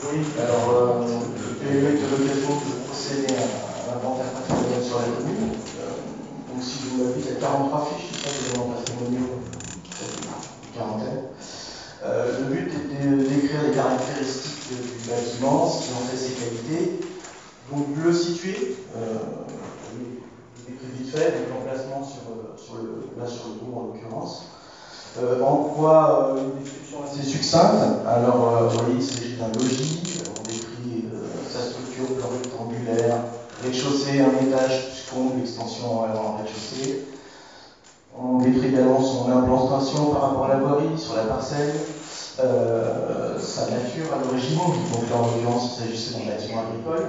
Oui, alors j'ai eu l'occasion de procéder à l'inventaire patrimonial sur la commune. Donc si je vous l'avez, il y a 43 fiches qui sont d'éléments patrimoniaux, une quarantaine. Le but était de décrire les caractéristiques du bâtiment, ce qui en fait ses qualités. Donc le situer, je décris vite fait, donc l'emplacement sur le tour en l'occurrence. En quoi une description assez succincte. Alors, vous voyez, il s'agit d'un logis, on décrit sa structure, plan rectangulaire, rez-de-chaussée, un étage, plus comble, extension en rez-de-chaussée. On décrit également son implantation par rapport à la voirie, sur la parcelle, sa nature à l'origine, donc là en l'occurrence il s'agissait d'un bâtiment agricole.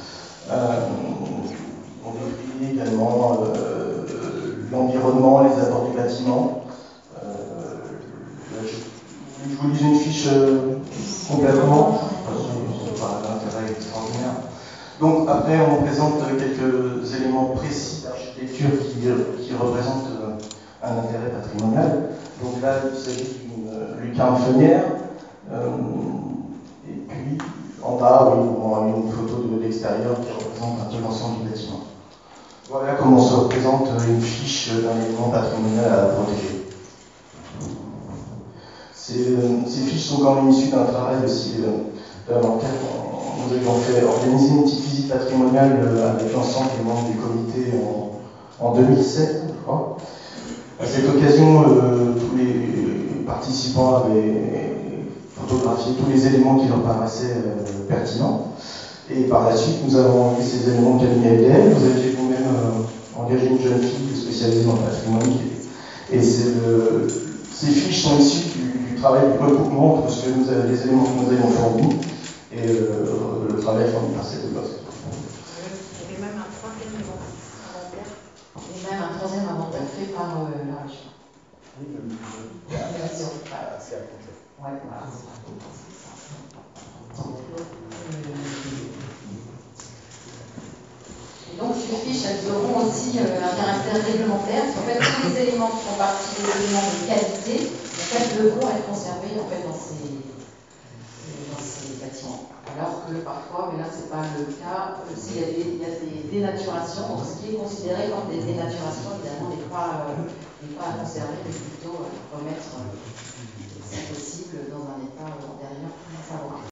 On décrit également l'environnement, les abords du bâtiment. Je vous lis une fiche complètement, c'est pas d'intérêt extraordinaire. Donc après on présente quelques éléments précis d'architecture qui représentent un intérêt patrimonial. Donc là il s'agit d'une lucarne fennière, et puis en bas oui, on a une photo de l'extérieur qui représente un peu l'ensemble du bâtiment. Voilà comment se représente une fiche d'un élément patrimonial à protéger. Ces fiches sont quand même issues d'un travail aussi d'inventaire. Nous avions fait organiser une petite visite patrimoniale avec l'ensemble des membres du comité en 2007, je crois. À cette occasion, tous les participants avaient photographié tous les éléments qui leur paraissaient pertinents. Et par la suite, nous avons envoyé ces éléments au cabinet LDL. Vous aviez vous-même engagé une jeune fille spécialisée dans le patrimoine. Et ces fiches sont issues du travail du recoupement entre les éléments que nous avions fournis et le travail fourni par cette boîte. Il y avait même un troisième inventaire. Et même un troisième inventaire fait par la région. Oui, Bien sûr. c'est à compter. Ouais, voilà. Et donc ces fiches, elles auront aussi un caractère réglementaire, parce qu'en fait tous les éléments qui font partie des éléments de qualité, en fait, devront être conservés en fait, dans ces bâtiments. Alors que parfois, mais là c'est pas le cas, s'il y a des dénaturations, donc ce qui est considéré comme des dénaturations, évidemment, n'est pas à conserver, mais plutôt à remettre, si possible, dans un état antérieur favorable.